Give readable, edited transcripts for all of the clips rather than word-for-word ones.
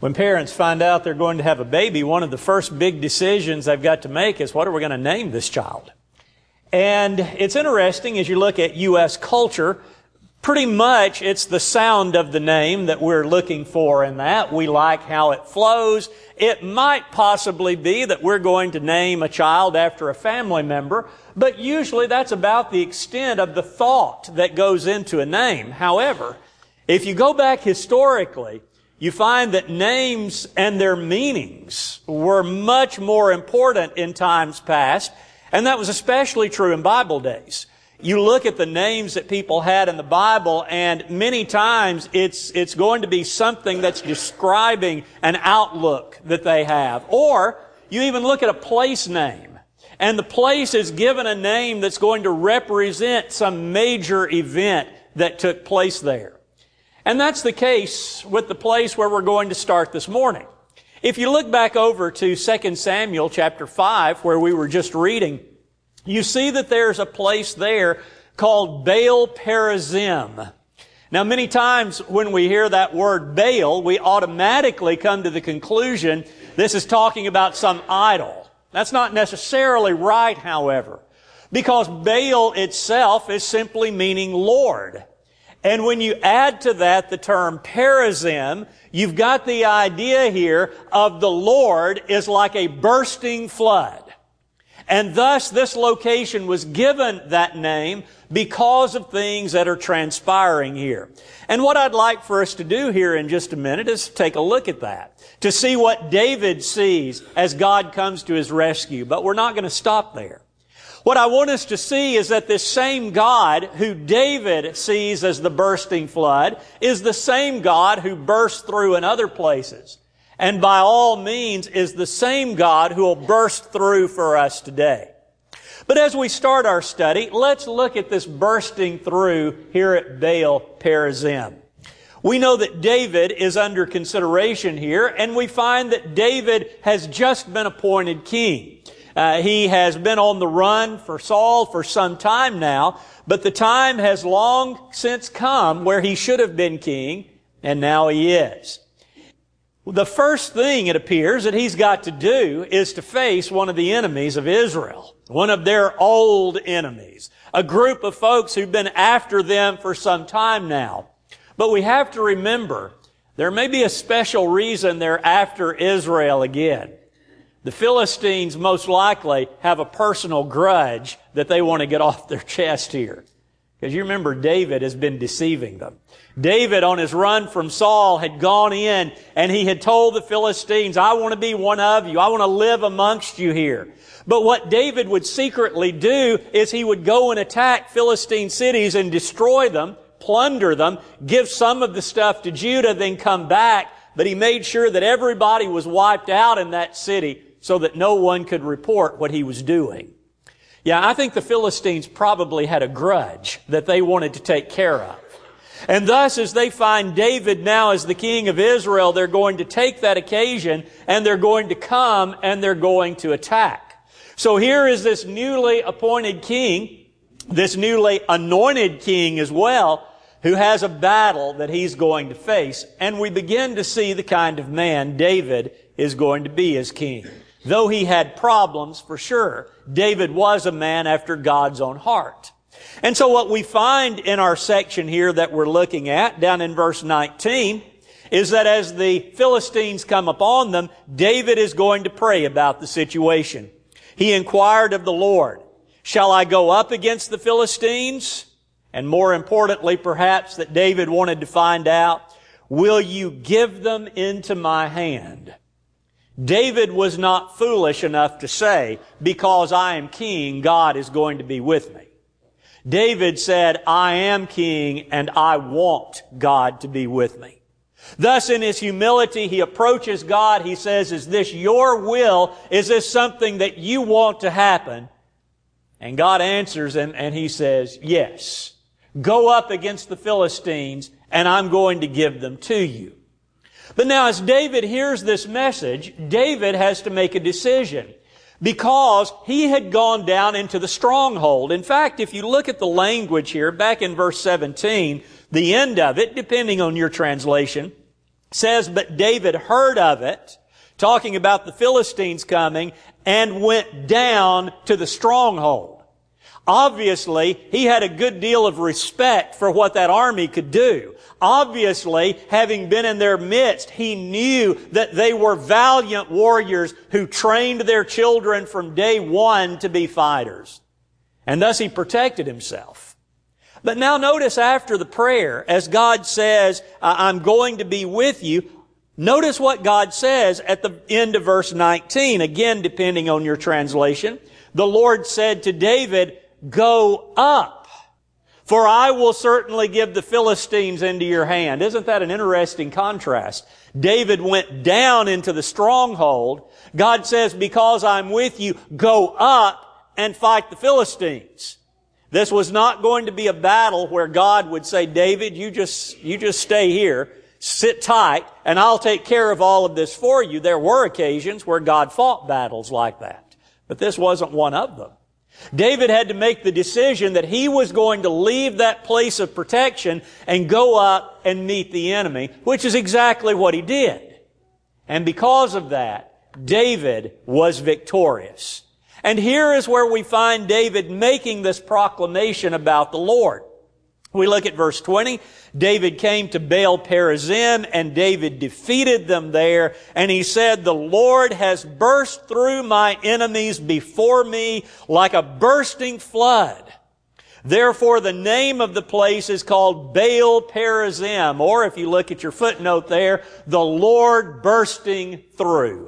When parents find out they're going to have a baby, one of the first big decisions they've got to make is, what are we going to name this child? And it's interesting as you look at U.S. culture, pretty much it's the sound of the name that we're looking for in that. We like how it flows. It might possibly be that we're going to name a child after a family member, but usually that's about the extent of the thought that goes into a name. However, if you go back historically, you find that names and their meanings were much more important in times past, and that was especially true in Bible days. You look at the names that people had in the Bible, and many times it's going to be something that's describing an outlook that they have. Or you even look at a place name, and the place is given a name that's going to represent some major event that took place there. And that's the case with the place where we're going to start this morning. If you look back over to 2 Samuel chapter 5, where we were just reading, you see that there's a place there called Baal Perazim. Now, many times when we hear that word Baal, we automatically come to the conclusion this is talking about some idol. That's not necessarily right, however, because Baal itself is simply meaning Lord. And when you add to that the term Perazim, you've got the idea here of the Lord is like a bursting flood. And thus this location was given that name because of things that are transpiring here. And what I'd like for us to do here in just a minute is take a look at that, to see what David sees as God comes to his rescue. But we're not going to stop there. What I want us to see is that this same God who David sees as the bursting flood is the same God who bursts through in other places. And by all means is the same God who will burst through for us today. But as we start our study, let's look at this bursting through here at Baal Perazim. We know that David is under consideration here, and we find that David has just been appointed king. He has been on the run for Saul for some time now, but the time has long since come where he should have been king, and now he is. The first thing, it appears, that he's got to do is to face one of the enemies of Israel, one of their old enemies, a group of folks who've been after them for some time now. But we have to remember, there may be a special reason they're after Israel again. The Philistines most likely have a personal grudge that they want to get off their chest here. Because you remember David has been deceiving them. David, on his run from Saul, had gone in and he had told the Philistines, I want to be one of you. I want to live amongst you here. But what David would secretly do is he would go and attack Philistine cities and destroy them, plunder them, give some of the stuff to Judah, then come back. But he made sure that everybody was wiped out in that city so that no one could report what he was doing. Yeah, I think the Philistines probably had a grudge that they wanted to take care of. And thus, as they find David now as the king of Israel, they're going to take that occasion and they're going to come and they're going to attack. So here is this newly appointed king, this newly anointed king as well, who has a battle that he's going to face. And we begin to see the kind of man David is going to be as king. Though he had problems, for sure, David was a man after God's own heart. And so what we find in our section here that we're looking at, down in verse 19, is that as the Philistines come upon them, David is going to pray about the situation. He inquired of the Lord, shall I go up against the Philistines? And more importantly, perhaps, that David wanted to find out, will you give them into my hand? David was not foolish enough to say, because I am king, God is going to be with me. David said, I am king and I want God to be with me. Thus, in his humility, he approaches God. He says, is this your will? Is this something that you want to happen? And God answers him and he says, yes. Go up against the Philistines and I'm going to give them to you. But now as David hears this message, David has to make a decision because he had gone down into the stronghold. In fact, if you look at the language here, back in verse 17, the end of it, depending on your translation, says, but David heard of it, talking about the Philistines coming, and went down to the stronghold. Obviously, he had a good deal of respect for what that army could do. Obviously, having been in their midst, he knew that they were valiant warriors who trained their children from day one to be fighters. And thus he protected himself. But now notice after the prayer, as God says, I'm going to be with you, notice what God says at the end of verse 19. Again, depending on your translation. The Lord said to David, go up, for I will certainly give the Philistines into your hand. Isn't that an interesting contrast? David went down into the stronghold. God says, because I'm with you, go up and fight the Philistines. This was not going to be a battle where God would say, David, you just stay here, sit tight, and I'll take care of all of this for you. There were occasions where God fought battles like that, but this wasn't one of them. David had to make the decision that he was going to leave that place of protection and go up and meet the enemy, which is exactly what he did. And because of that, David was victorious. And here is where we find David making this proclamation about the Lord. We look at verse 20. David came to Baal Perazim, and David defeated them there. And he said, the Lord has burst through my enemies before me like a bursting flood. Therefore, the name of the place is called Baal Perazim, or if you look at your footnote there, the Lord bursting through.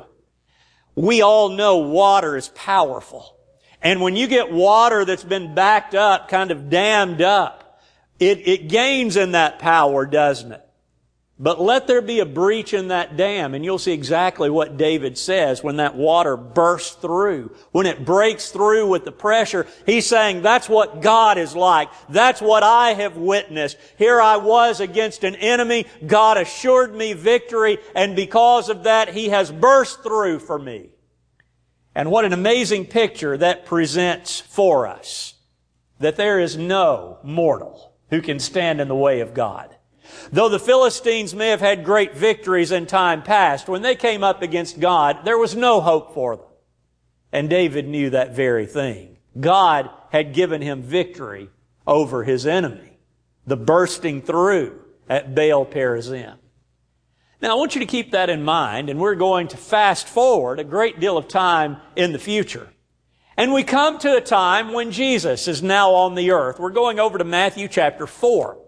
We all know water is powerful. And when you get water that's been backed up, kind of dammed up, it gains in that power, doesn't it? But let there be a breach in that dam, and you'll see exactly what David says when that water bursts through. When it breaks through with the pressure, he's saying, that's what God is like. That's what I have witnessed. Here I was against an enemy. God assured me victory, and because of that, He has burst through for me. And what an amazing picture that presents for us, that there is no mortal who can stand in the way of God. Though the Philistines may have had great victories in time past, when they came up against God, there was no hope for them. And David knew that very thing. God had given him victory over his enemy, the bursting through at Baal Perazim. Now, I want you to keep that in mind, and we're going to fast forward a great deal of time in the future. And we come to a time when Jesus is now on the earth. We're going over to Matthew chapter 4.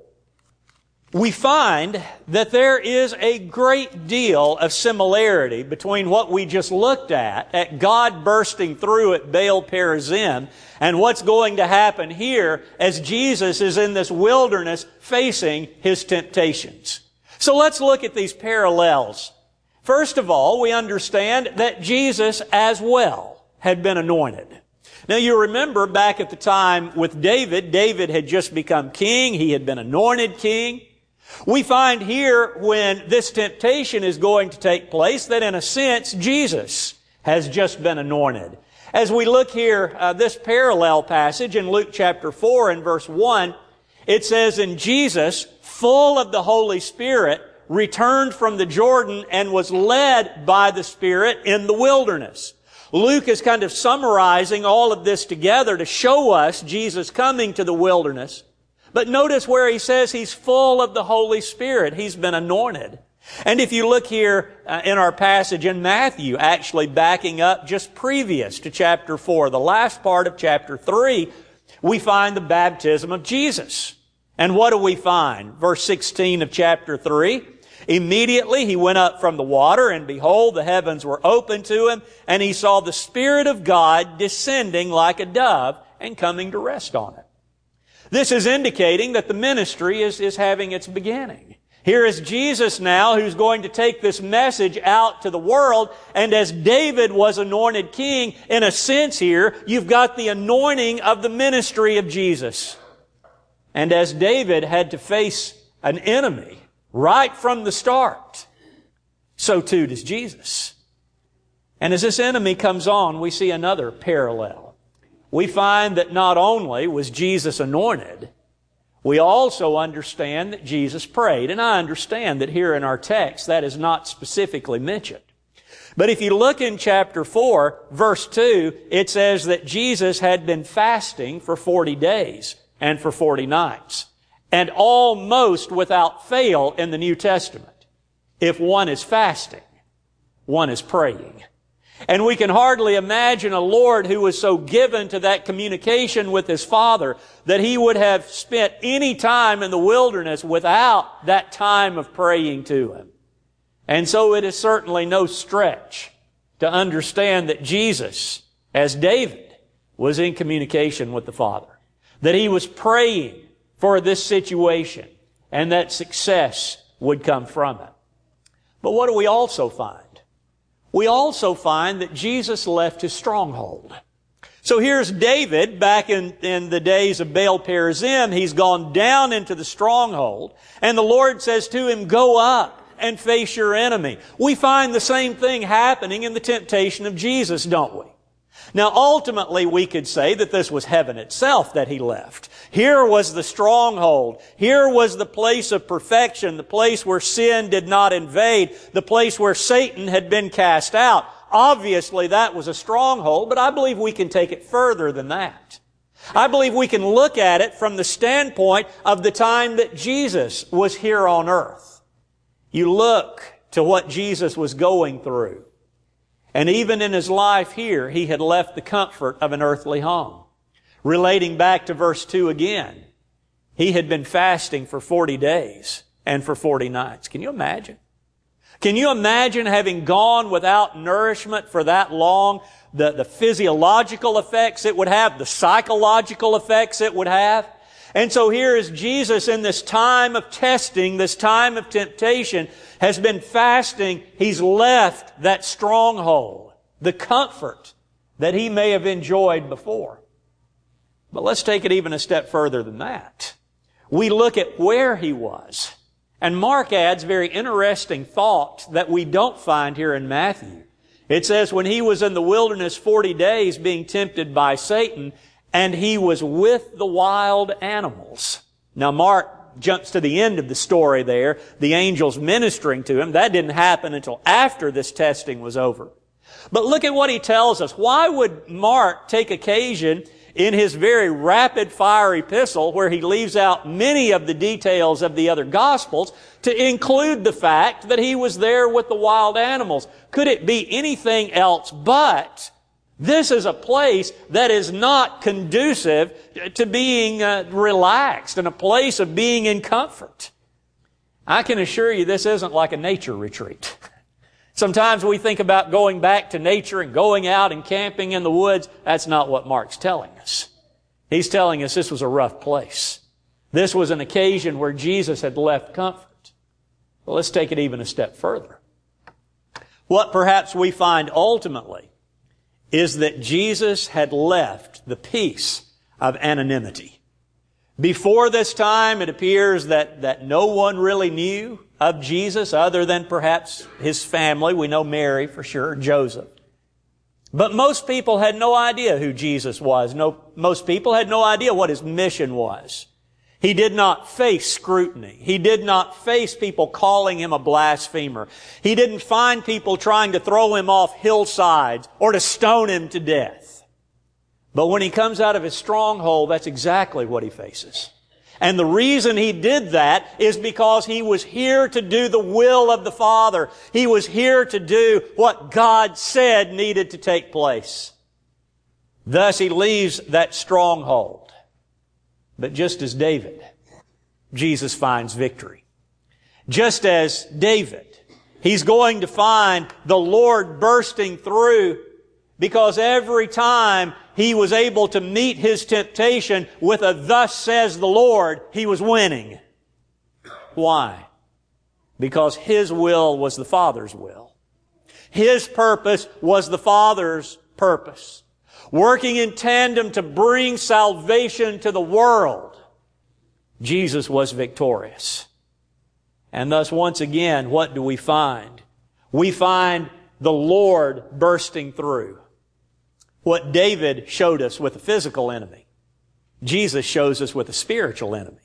We find that there is a great deal of similarity between what we just looked at God bursting through at Baal Perazim, and what's going to happen here as Jesus is in this wilderness facing His temptations. So let's look at these parallels. First of all, we understand that Jesus as well had been anointed. Now you remember back at the time with David, David had just become king. He had been anointed king. We find here when this temptation is going to take place that in a sense Jesus has just been anointed. As we look here, this parallel passage in Luke chapter 4 and verse 1, it says, and Jesus, full of the Holy Spirit, returned from the Jordan and was led by the Spirit in the wilderness. Luke is kind of summarizing all of this together to show us Jesus coming to the wilderness. But notice where he says he's full of the Holy Spirit. He's been anointed. And if you look here in our passage in Matthew, actually backing up just previous to chapter 4, the last part of chapter 3, we find the baptism of Jesus. And what do we find? Verse 16 of chapter 3. Immediately he went up from the water, and behold, the heavens were opened to him, and he saw the Spirit of God descending like a dove and coming to rest on him. This is indicating that the ministry is having its beginning. Here is Jesus now who's going to take this message out to the world, and as David was anointed king, in a sense here, you've got the anointing of the ministry of Jesus. And as David had to face an enemy right from the start, so too does Jesus. And as this enemy comes on, we see another parallel. We find that not only was Jesus anointed, We also understand that Jesus prayed, and I understand that here in our text that is not specifically mentioned. But if you look in chapter 4, verse 2, it says that Jesus had been fasting for 40 days and for 40 nights. And almost without fail in the New Testament, if one is fasting, one is praying. And we can hardly imagine a Lord who was so given to that communication with His Father that He would have spent any time in the wilderness without that time of praying to Him. And so it is certainly no stretch to understand that Jesus, as David, was in communication with the Father. That He was praying for this situation and that success would come from it. But what do we also find? We also find that Jesus left His stronghold. So here's David back in the days of Baal Perazim. He's gone down into the stronghold, and the Lord says to him, "Go up and face your enemy." We find the same thing happening in the temptation of Jesus, don't we? Now, ultimately, we could say that this was heaven itself that He left. Here was the stronghold. Here was the place of perfection, the place where sin did not invade, the place where Satan had been cast out. Obviously, that was a stronghold, but I believe we can take it further than that. I believe we can look at it from the standpoint of the time that Jesus was here on earth. You look to what Jesus was going through. And even in His life here, He had left the comfort of an earthly home. Relating back to verse 2 again, He had been fasting for 40 days and for 40 nights. Can you imagine? Can you imagine having gone without nourishment for that long? The physiological effects it would have, the psychological effects it would have. And so here is Jesus in this time of testing, this time of temptation, has been fasting. He's left that stronghold, the comfort that He may have enjoyed before. But let's take it even a step further than that. We look at where He was. And Mark adds very interesting thought that we don't find here in Matthew. It says, when He was in the wilderness 40 days being tempted by Satan, and He was with the wild animals. Now Mark jumps to the end of the story there, the angels ministering to Him. That didn't happen until after this testing was over. But look at what he tells us. Why would Mark take occasion in his very rapid-fire epistle, where he leaves out many of the details of the other Gospels, to include the fact that He was there with the wild animals? Could it be anything else but this is a place that is not conducive to being relaxed and a place of being in comfort? I can assure you this isn't like a nature retreat. Sometimes we think about going back to nature and going out and camping in the woods. That's not what Mark's telling us. He's telling us this was a rough place. This was an occasion where Jesus had left comfort. Well, let's take it even a step further. What perhaps we find ultimately is that Jesus had left the peace of anonymity. Before this time, it appears that no one really knew of Jesus other than perhaps His family. We know Mary for sure, Joseph. But most people had no idea who Jesus was. Most people had no idea what His mission was. He did not face scrutiny. He did not face people calling Him a blasphemer. He didn't find people trying to throw Him off hillsides or to stone Him to death. But when He comes out of His stronghold, that's exactly what He faces. And the reason He did that is because He was here to do the will of the Father. He was here to do what God said needed to take place. Thus He leaves that stronghold. But just as David, Jesus finds victory. Just as David, he's going to find the Lord bursting through, because every time he was able to meet his temptation with a "thus says the Lord," he was winning. Why? Because his will was the Father's will. His purpose was the Father's purpose. Working in tandem to bring salvation to the world, Jesus was victorious. And thus, once again, what do we find? We find the Lord bursting through. What David showed us with a physical enemy, Jesus shows us with a spiritual enemy.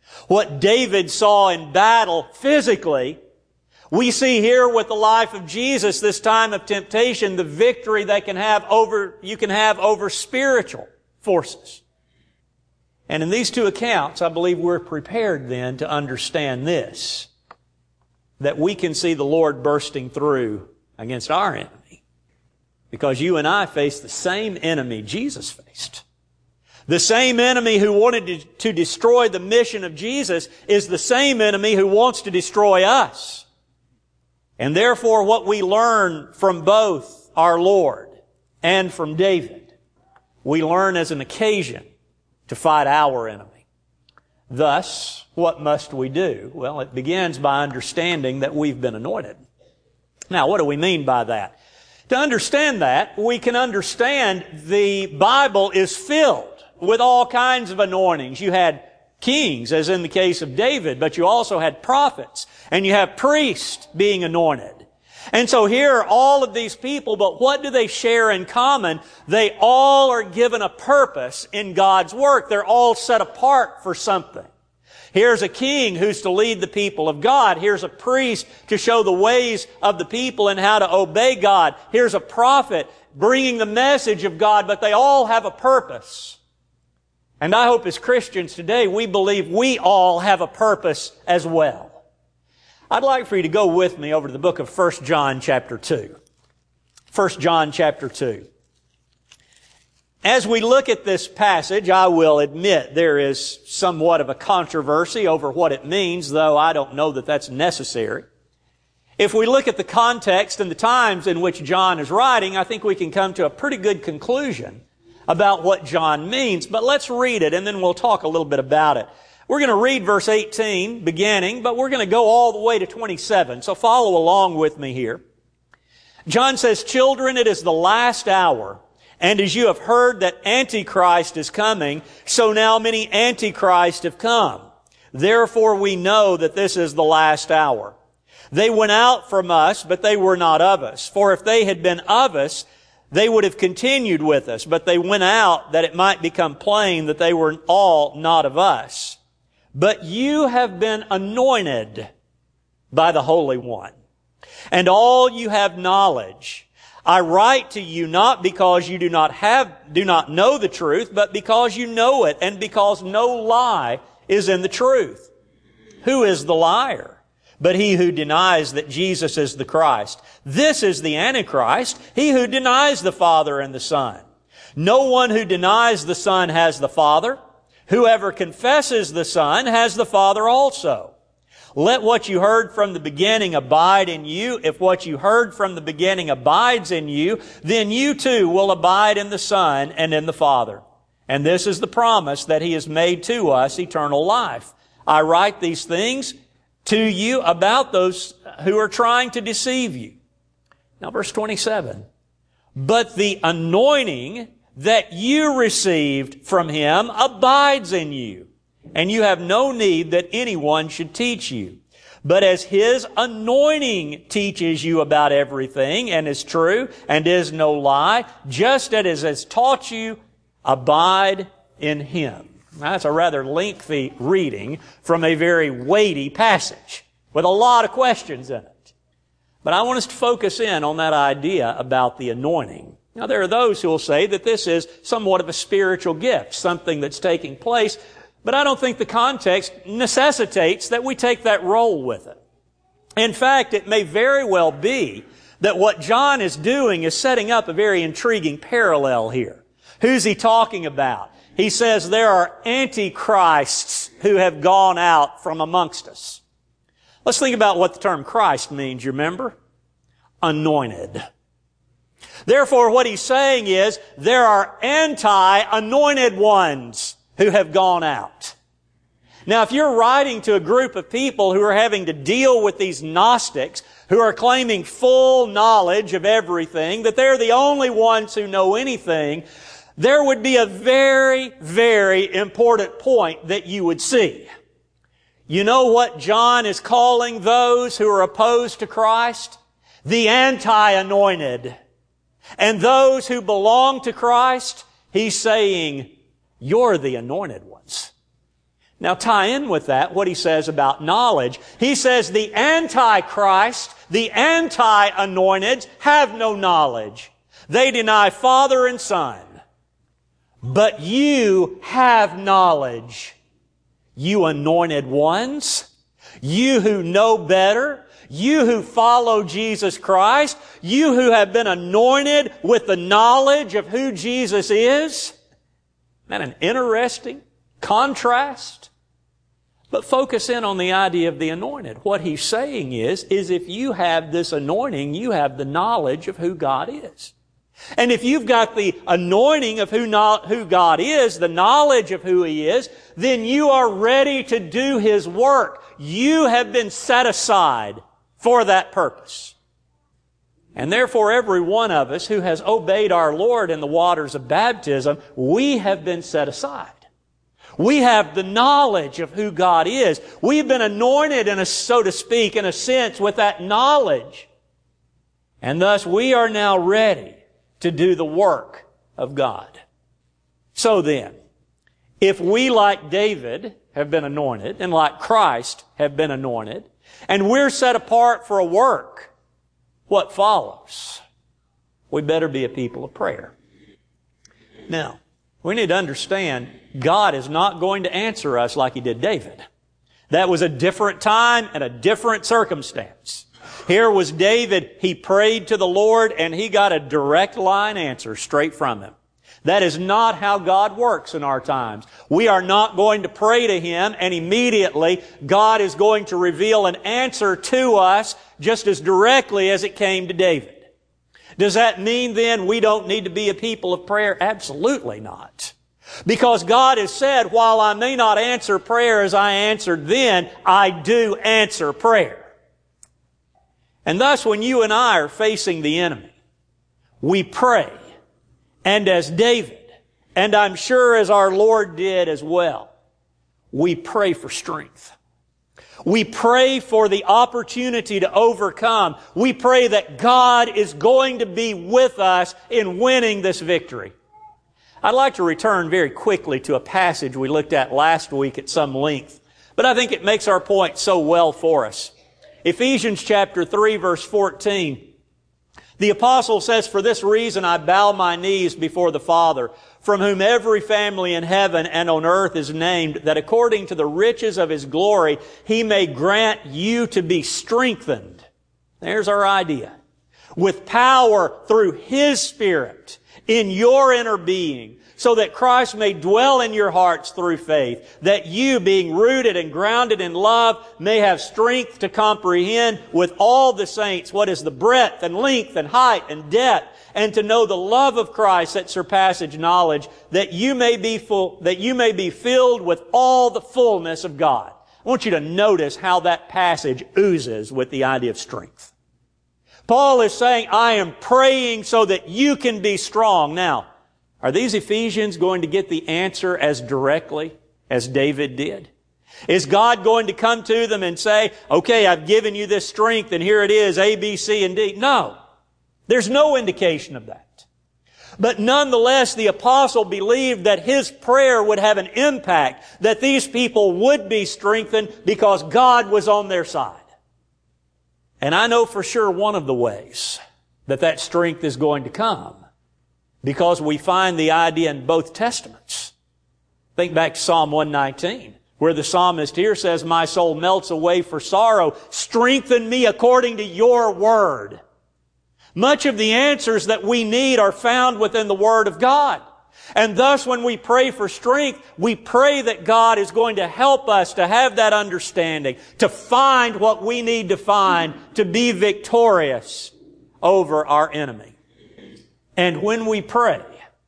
What David saw in battle physically, we see here with the life of Jesus, this time of temptation, the victory you can have over spiritual forces. And in these two accounts, I believe we're prepared then to understand this, that we can see the Lord bursting through against our enemy. Because you and I face the same enemy Jesus faced. The same enemy who wanted to destroy the mission of Jesus is the same enemy who wants to destroy us. And therefore, what we learn from both our Lord and from David, we learn as an occasion to fight our enemy. Thus, what must we do? Well, it begins by understanding that we've been anointed. Now, what do we mean by that? To understand that, we can understand the Bible is filled with all kinds of anointings. You had kings, as in the case of David, but you also had prophets, and you have priests being anointed. And so here are all of these people, but what do they share in common? They all are given a purpose in God's work. They're all set apart for something. Here's a king who's to lead the people of God. Here's a priest to show the ways of the people and how to obey God. Here's a prophet bringing the message of God, but they all have a purpose. And I hope as Christians today, we believe we all have a purpose as well. I'd like for you to go with me over to the book of 1 John chapter 2. 1 John chapter 2. As we look at this passage, I will admit there is somewhat of a controversy over what it means, though I don't know that that's necessary. If we look at the context and the times in which John is writing, I think we can come to a pretty good conclusion about what John means. But let's read it, and then we'll talk a little bit about it. We're going to read verse 18 beginning, but we're going to go all the way to 27. So follow along with me here. John says, "Children, it is the last hour. And as you have heard that Antichrist is coming, so now many Antichrists have come. Therefore we know that this is the last hour. They went out from us, but they were not of us. For if they had been of us, they would have continued with us. But they went out that it might become plain that they were all not of us. But you have been anointed by the Holy One, and all you have knowledge. I write to you not because you do not know the truth, but because you know it, and because no lie is in the truth. Who is the liar? But he who denies that Jesus is the Christ. This is the Antichrist, he who denies the Father and the Son. No one who denies the Son has the Father. Whoever confesses the Son has the Father also. Let what you heard from the beginning abide in you. If what you heard from the beginning abides in you, then you too will abide in the Son and in the Father. And this is the promise that He has made to us, eternal life. I write these things to you about those who are trying to deceive you." Now verse 27. "But the anointing that you received from Him abides in you, and you have no need that anyone should teach you. But as His anointing teaches you about everything, and is true, and is no lie, just as it has taught you, abide in Him." Now, that's a rather lengthy reading from a very weighty passage with a lot of questions in it. But I want us to focus in on that idea about the anointing. Now, there are those who will say that this is somewhat of a spiritual gift, something that's taking place, but I don't think the context necessitates that we take that role with it. In fact, it may very well be that what John is doing is setting up a very intriguing parallel here. Who's he talking about? He says there are antichrists who have gone out from amongst us. Let's think about what the term Christ means, you remember? Anointed. Therefore, what he's saying is there are anti-anointed ones who have gone out. Now, if you're writing to a group of people who are having to deal with these Gnostics, who are claiming full knowledge of everything, that they're the only ones who know anything, there would be a very, very important point that you would see. You know what John is calling those who are opposed to Christ? The anti-anointed. And those who belong to Christ, he's saying, you're the anointed ones. Now tie in with that what he says about knowledge. He says the Antichrist, the anti-anointed, have no knowledge. They deny Father and Son. But you have knowledge. You anointed ones, you who know better, you who follow Jesus Christ, you who have been anointed with the knowledge of who Jesus is. Isn't that an interesting contrast? But focus in on the idea of the anointed. What he's saying is if you have this anointing, you have the knowledge of who God is. And if you've got the anointing of who God is, the knowledge of who He is, then you are ready to do His work. You have been set aside for that purpose. And therefore, every one of us who has obeyed our Lord in the waters of baptism, we have been set aside. We have the knowledge of who God is. We've been anointed, so to speak, in a sense, with that knowledge. And thus, we are now ready to do the work of God. So then, if we, like David, have been anointed, and like Christ have been anointed, and we're set apart for a work, what follows? We better be a people of prayer. Now, we need to understand God is not going to answer us like He did David. That was a different time and a different circumstance. Here was David, he prayed to the Lord and he got a direct line answer straight from Him. That is not how God works in our times. We are not going to pray to Him and immediately God is going to reveal an answer to us just as directly as it came to David. Does that mean then we don't need to be a people of prayer? Absolutely not. Because God has said, while I may not answer prayer as I answered then, I do answer prayer. And thus, when you and I are facing the enemy, we pray. And as David, and I'm sure as our Lord did as well, we pray for strength. We pray for the opportunity to overcome. We pray that God is going to be with us in winning this victory. I'd like to return very quickly to a passage we looked at last week at some length, but I think it makes our point so well for us. Ephesians chapter 3, verse 14. The apostle says, "For this reason I bow my knees before the Father, from whom every family in heaven and on earth is named, that according to the riches of His glory He may grant you to be strengthened." There's our idea. "With power through His Spirit in your inner being, so that Christ may dwell in your hearts through faith, that you, being rooted and grounded in love, may have strength to comprehend with all the saints what is the breadth and length and height and depth, and to know the love of Christ that surpasses knowledge, that you may be filled with all the fullness of God." I want you to notice how that passage oozes with the idea of strength. Paul is saying, I am praying so that you can be strong. Now, are these Ephesians going to get the answer as directly as David did? Is God going to come to them and say, okay, I've given you this strength and here it is, A, B, C, and D? No. There's no indication of that. But nonetheless, the apostle believed that his prayer would have an impact, that these people would be strengthened because God was on their side. And I know for sure one of the ways that strength is going to come, because we find the idea in both Testaments. Think back to Psalm 119, where the psalmist here says, "My soul melts away for sorrow. Strengthen me according to your word." Much of the answers that we need are found within the Word of God. And thus, when we pray for strength, we pray that God is going to help us to have that understanding, to find what we need to find to be victorious over our enemy. And when we pray,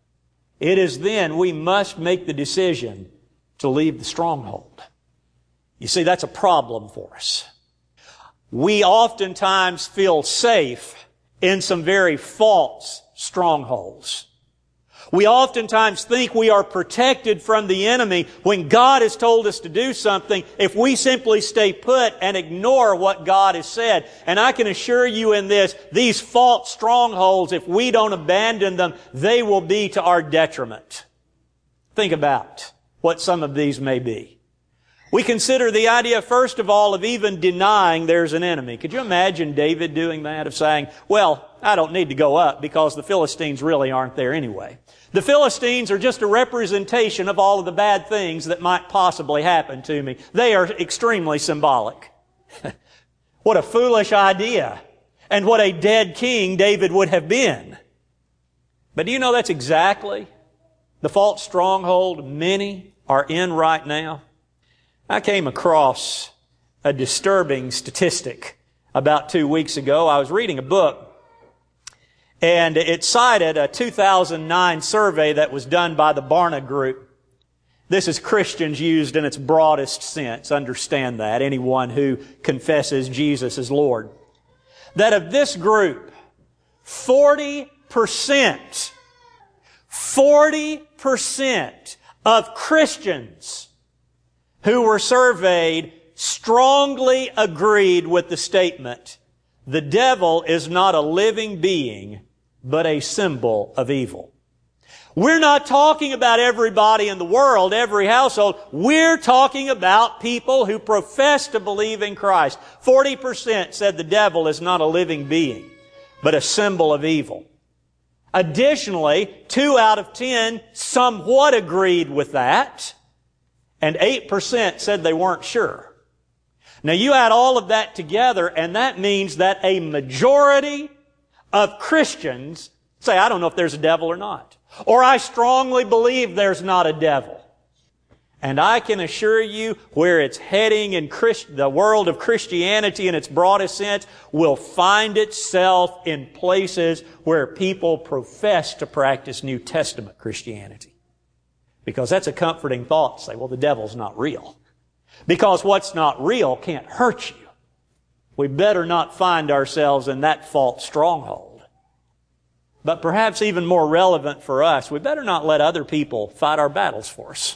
it is then we must make the decision to leave the stronghold. You see, that's a problem for us. We oftentimes feel safe in some very false strongholds. We oftentimes think we are protected from the enemy when God has told us to do something if we simply stay put and ignore what God has said. And I can assure you in this, these false strongholds, if we don't abandon them, they will be to our detriment. Think about what some of these may be. We consider the idea, first of all, of even denying there's an enemy. Could you imagine David doing that, of saying, well, I don't need to go up because the Philistines really aren't there anyway. The Philistines are just a representation of all of the bad things that might possibly happen to me. They are extremely symbolic. What a foolish idea. And what a dead king David would have been. But do you know that's exactly the false stronghold many are in right now? I came across a disturbing statistic about 2 weeks ago. I was reading a book, and it cited a 2009 survey that was done by the Barna Group. This is Christians used in its broadest sense. Understand that. Anyone who confesses Jesus as Lord. That of this group, 40% of Christians who were surveyed strongly agreed with the statement, the devil is not a living being, but a symbol of evil. We're not talking about everybody in the world, every household. We're talking about people who profess to believe in Christ. 40% said the devil is not a living being, but a symbol of evil. Additionally, 2 out of 10 somewhat agreed with that, and 8% said they weren't sure. Now you add all of that together, and that means that a majority of Christians say, I don't know if there's a devil or not. Or I strongly believe there's not a devil. And I can assure you where it's heading in the world of Christianity in its broadest sense will find itself in places where people profess to practice New Testament Christianity. Because that's a comforting thought to say, well, the devil's not real. Because what's not real can't hurt you. We better not find ourselves in that false stronghold. But perhaps even more relevant for us, we better not let other people fight our battles for us.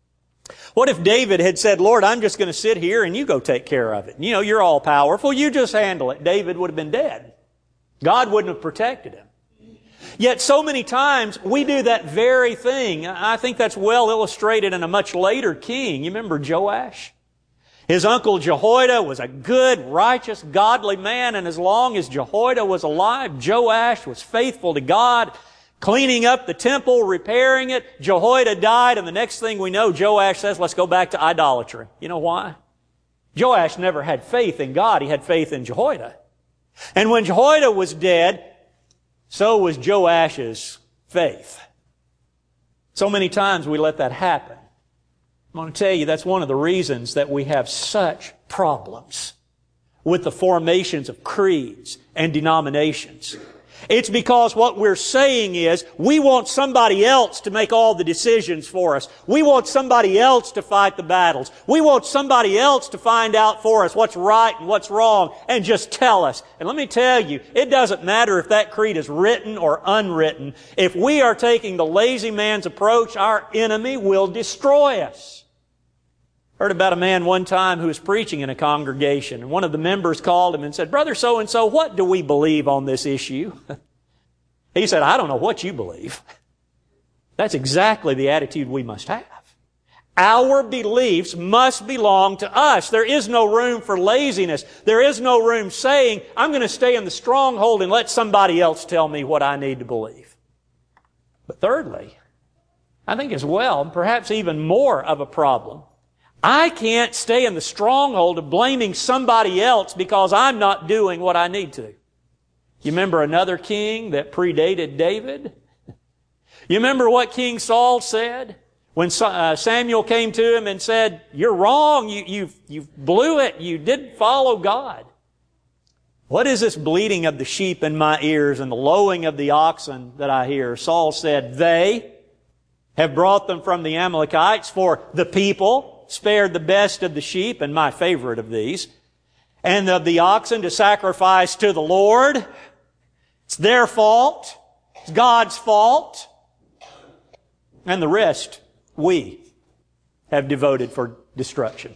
What if David had said, Lord, I'm just going to sit here and you go take care of it. You know, you're all powerful. You just handle it. David would have been dead. God wouldn't have protected him. Yet so many times we do that very thing. I think that's well illustrated in a much later king. You remember Joash? His uncle Jehoiada was a good, righteous, godly man, and as long as Jehoiada was alive, Joash was faithful to God, cleaning up the temple, repairing it. Jehoiada died, and the next thing we know, Joash says, let's go back to idolatry. You know why? Joash never had faith in God. He had faith in Jehoiada. And when Jehoiada was dead, so was Joash's faith. So many times we let that happen. I'm going to tell you that's one of the reasons that we have such problems with the formations of creeds and denominations. It's because what we're saying is we want somebody else to make all the decisions for us. We want somebody else to fight the battles. We want somebody else to find out for us what's right and what's wrong and just tell us. And let me tell you, it doesn't matter if that creed is written or unwritten. If we are taking the lazy man's approach, our enemy will destroy us. Heard about a man one time who was preaching in a congregation, and one of the members called him and said, Brother so-and-so, what do we believe on this issue? He said, I don't know what you believe. That's exactly the attitude we must have. Our beliefs must belong to us. There is no room for laziness. There is no room saying, I'm going to stay in the stronghold and let somebody else tell me what I need to believe. But thirdly, I think as well, perhaps even more of a problem, I can't stay in the stronghold of blaming somebody else because I'm not doing what I need to. You remember another king that predated David? You remember what King Saul said when Samuel came to him and said, you're wrong, you blew it, you didn't follow God. What is this bleating of the sheep in my ears and the lowing of the oxen that I hear? Saul said, they have brought them from the Amalekites, for the people spared the best of the sheep, and my favorite of these, and of the oxen to sacrifice to the Lord. It's their fault. It's God's fault. And the rest we have devoted for destruction.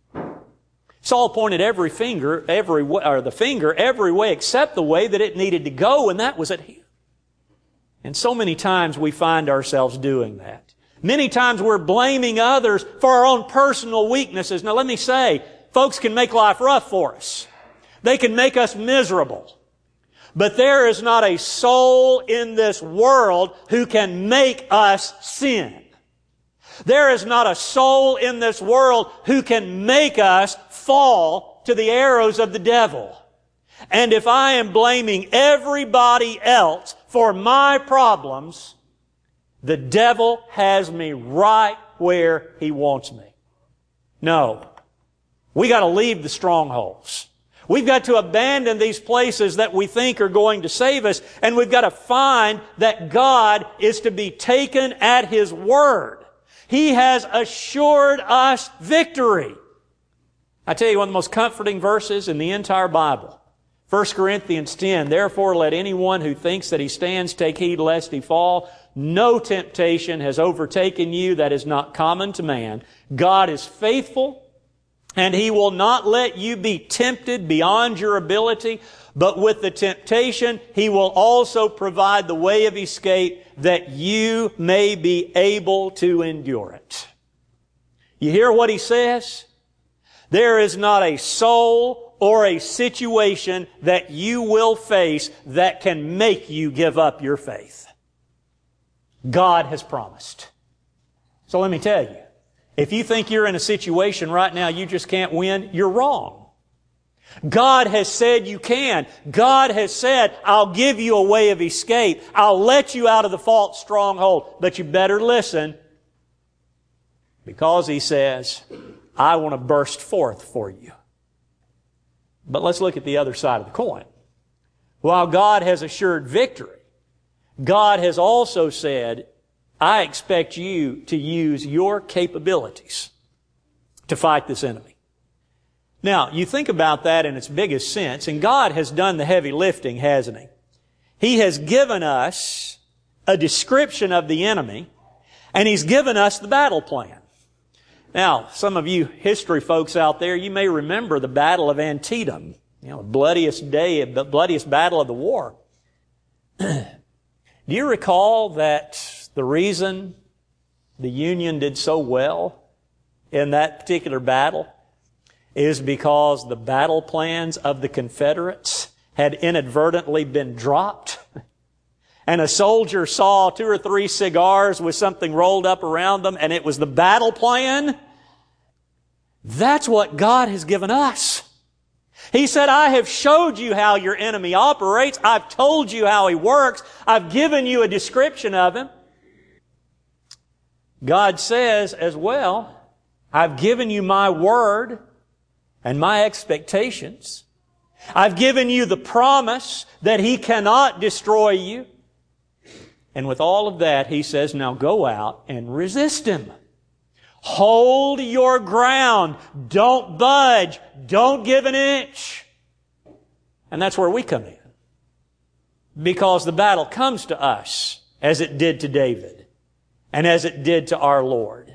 Saul pointed the finger every way except the way that it needed to go, and that was at him. And so many times we find ourselves doing that. Many times we're blaming others for our own personal weaknesses. Now let me say, folks can make life rough for us. They can make us miserable. But there is not a soul in this world who can make us sin. There is not a soul in this world who can make us fall to the arrows of the devil. And if I am blaming everybody else for my problems, the devil has me right where he wants me. No. We got to leave the strongholds. We've got to abandon these places that we think are going to save us, and we've got to find that God is to be taken at His word. He has assured us victory. I tell you, one of the most comforting verses in the entire Bible, 1 Corinthians 10, therefore let anyone who thinks that he stands take heed lest he fall. No temptation has overtaken you that is not common to man. God is faithful, and He will not let you be tempted beyond your ability, but with the temptation, He will also provide the way of escape that you may be able to endure it. You hear what He says? There is not a soul or a situation that you will face that can make you give up your faith. God has promised. So let me tell you, if you think you're in a situation right now you just can't win, you're wrong. God has said you can. God has said, I'll give you a way of escape. I'll let you out of the false stronghold. But you better listen, because He says, I want to burst forth for you. But let's look at the other side of the coin. While God has assured victory, God has also said, I expect you to use your capabilities to fight this enemy. Now, you think about that in its biggest sense, and God has done the heavy lifting, hasn't He? He has given us a description of the enemy, and He's given us the battle plan. Now, some of you history folks out there, you may remember the Battle of Antietam, the bloodiest battle of the war. Do you recall that the reason the Union did so well in that particular battle is because the battle plans of the Confederates had inadvertently been dropped? And a soldier saw 2 or 3 cigars with something rolled up around them, and it was the battle plan? That's what God has given us. He said, I have showed you how your enemy operates. I've told you how he works. I've given you a description of him. God says as well, I've given you my word and my expectations. I've given you the promise that He cannot destroy you. And with all of that, He says, now go out and resist him. Hold your ground. Don't budge. Don't give an inch. And that's where we come in. Because the battle comes to us as it did to David and as it did to our Lord.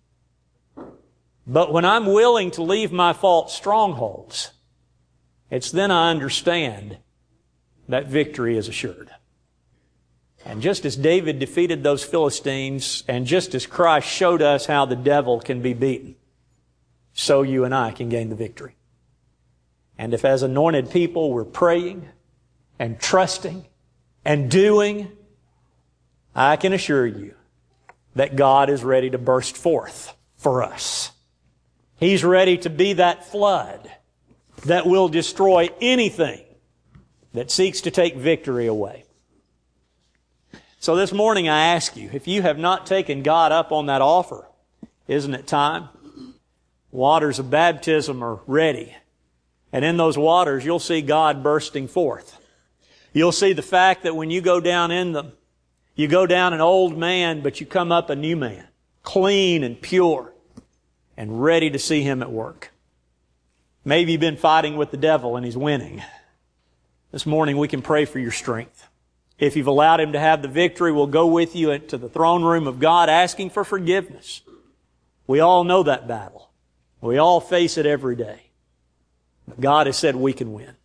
But when I'm willing to leave my false strongholds, it's then I understand that victory is assured. And just as David defeated those Philistines, and just as Christ showed us how the devil can be beaten, so you and I can gain the victory. And if as anointed people we're praying and trusting and doing, I can assure you that God is ready to burst forth for us. He's ready to be that flood that will destroy anything that seeks to take victory away. So this morning I ask you, if you have not taken God up on that offer, isn't it time? Waters of baptism are ready. And in those waters, you'll see God bursting forth. You'll see the fact that when you go down in them, you go down an old man, but you come up a new man, clean and pure, and ready to see Him at work. Maybe you've been fighting with the devil and he's winning. This morning we can pray for your strength. If you've allowed Him to have the victory, we'll go with you to the throne room of God asking for forgiveness. We all know that battle. We all face it every day. But God has said we can win.